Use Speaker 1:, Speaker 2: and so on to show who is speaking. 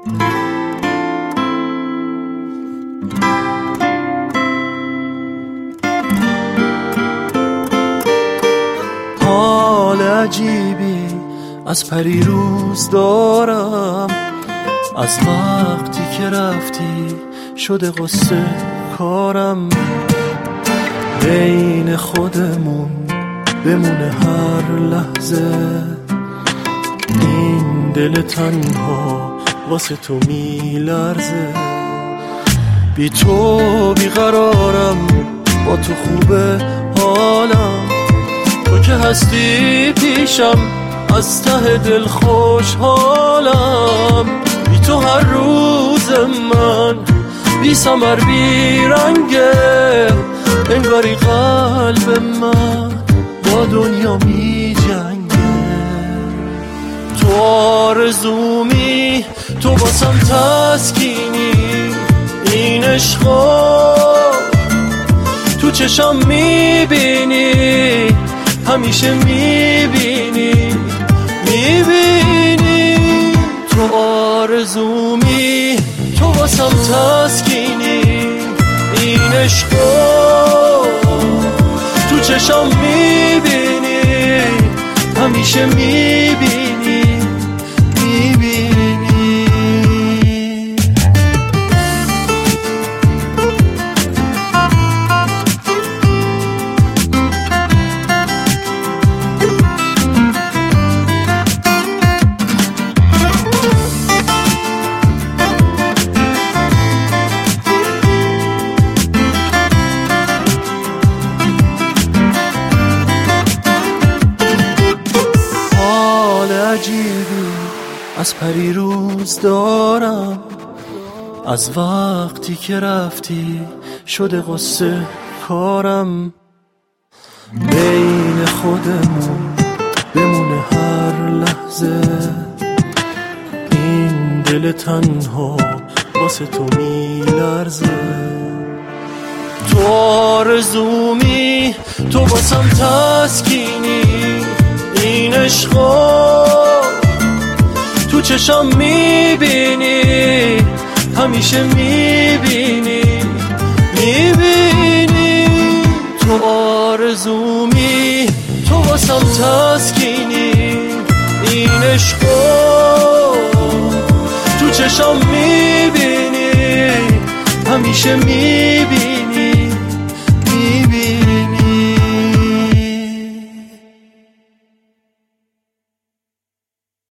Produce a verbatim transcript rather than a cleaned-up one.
Speaker 1: حال عجیبی از پریروز دارم، از وقتی که رفتی شده قصه کارم. بین خودمون بمونه هر لحظه، این دل تنها واسه تو میلرزه. بی تو بیقرارم، با تو خوبه حالم، تو که هستی پیشم از ته دل خوشحالم. بی تو هر روز من بی ثمر بی رنگه، انگاری قلب من با دنیا می جنگه. تو آرزومی، تو باسم تسکینی، این عشقا تو چشم می بینی، همیشه می بینی می بینی. تو آرزومی، تو واسم تسکینی، این عشقا تو چشم می بینی، همیشه می بینی می بینی. عجیبی از پریروز دارم، از وقتی که رفتی شده قصه کارم. بین خودمون بمونه هر لحظه، این دل تنها واسه تو میلرزه. تو آرزومی، تو واسم تسکینی، این عشقا تو چشم میبینی، همیشه میبینی میبینی. تو آرزومی، تو واسم تسکینی، این عشقا تو چشم میبینی، همیشه میبینی